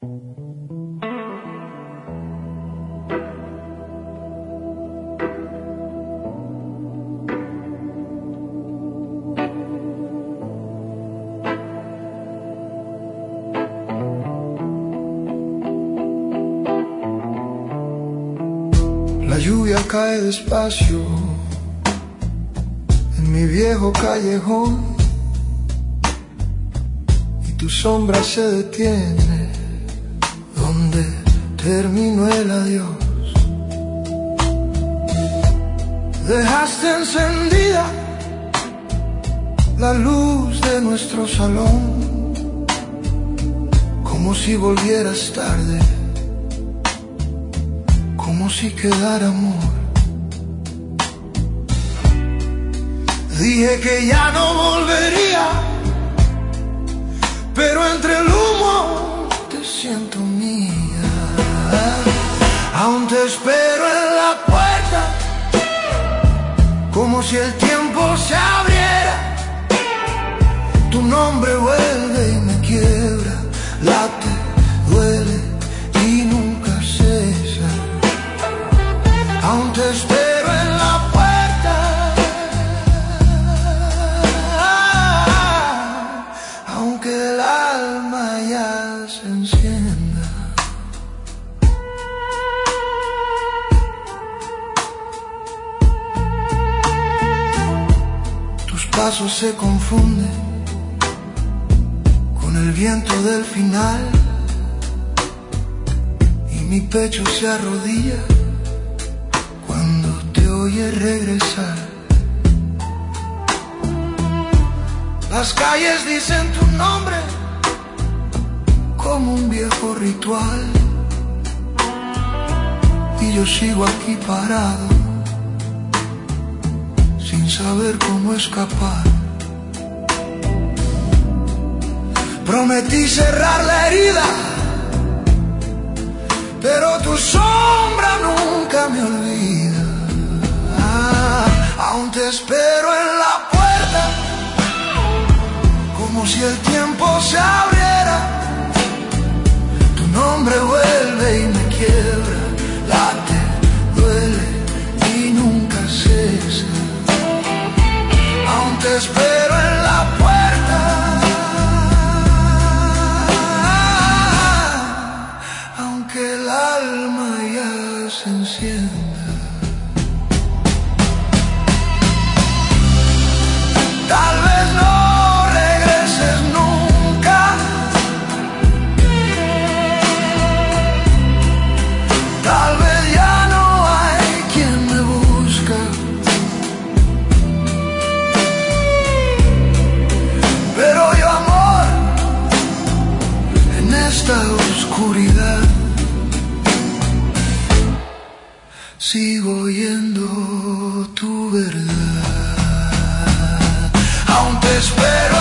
La lluvia cae despacio en mi viejo callejón y tu sombra se detiene donde terminó el adiós. Dejaste encendida la luz de nuestro salón como si volvieras tarde, como si quedara amor. Dije que ya no volvería, pero entre el humo te siento mía. Aún te espero en la puerta, como si el tiempo se abriera. Tu nombre vuelve y me quiebra, late, duele y nunca cesa. Aún te espero en la puerta, aunque el alma ya se encienda. Tus pasos se confunden con el viento del final y mi pecho se arrodilla cuando te oye regresar. Las calles dicen tu nombre como un viejo ritual y yo sigo aquí parado sin saber cómo escapar. Prometí cerrar la herida, pero tu sombra nunca me olvida. Aún te espero en la puerta, como si el tiempo se abriera. Tu nombre vuelve y me quiebra, late, duele y nunca cesa. Aún te espero en la puerta, aunque el alma ya se encienda. Tal vez no regreses nunca, tal vez ya no hay quien me busca, pero yo, amor, en esta oscuridad sigo oyendo tu verdad. Aún te espero